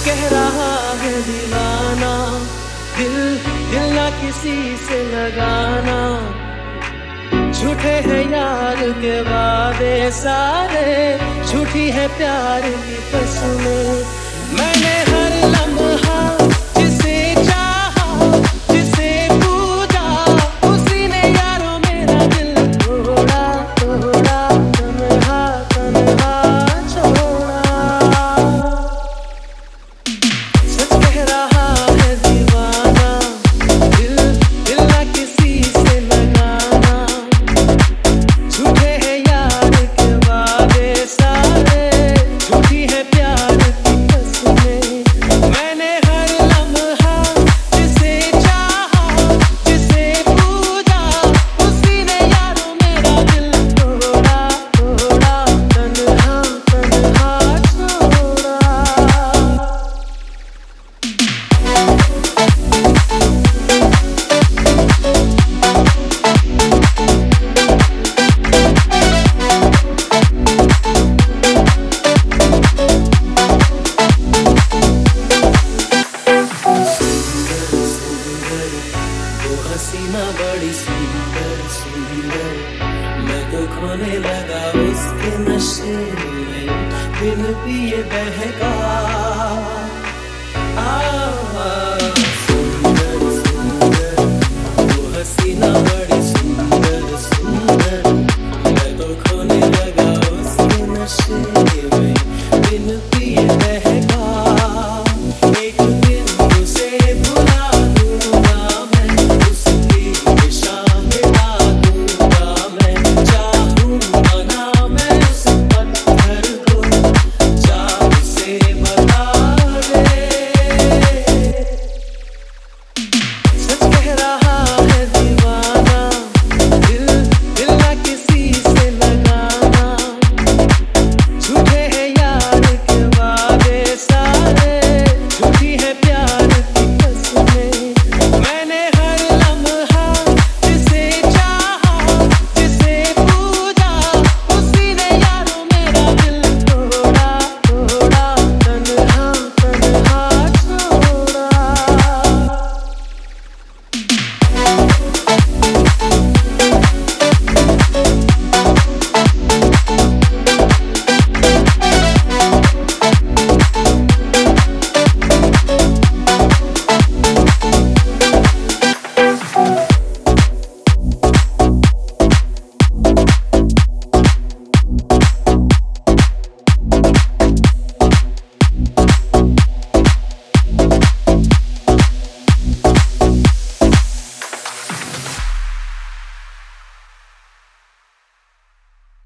कह रहा है दीवाना, दिल दिल ना किसी से लगाना। झूठे हैं यार के वादे सारे, झूठी है प्यार की कसमें। मैंने हर लम्हा जिसे चाहा, जिसे पूजा, उसी ने यारों मेरा दिल तोड़ा तोड़ा, तन्हा तन्हा छोड़ा। सच कह रहा है दीवाना, दिल दिल ना किसी से लगाना। झूठे हैं यार के वादे सारे, झूठी है प्यार की कसमें। मैंने हर लम्हा जिसे चाहा, जिसे पूजा, उसी ने यारों मेरा दिल तोड़ा तोड़ा, तन्हा तन्हा छोड़ा। वो हसीना बड़ी सुंदर सुंदर, मैं तो खोने लगा उसके नशे में, बिन पिए बहका। सुंदर सुंदर, वो हसीना बड़ी सुंदर सुंदर, मैं तो खोने लगा उसके नशे में, बिन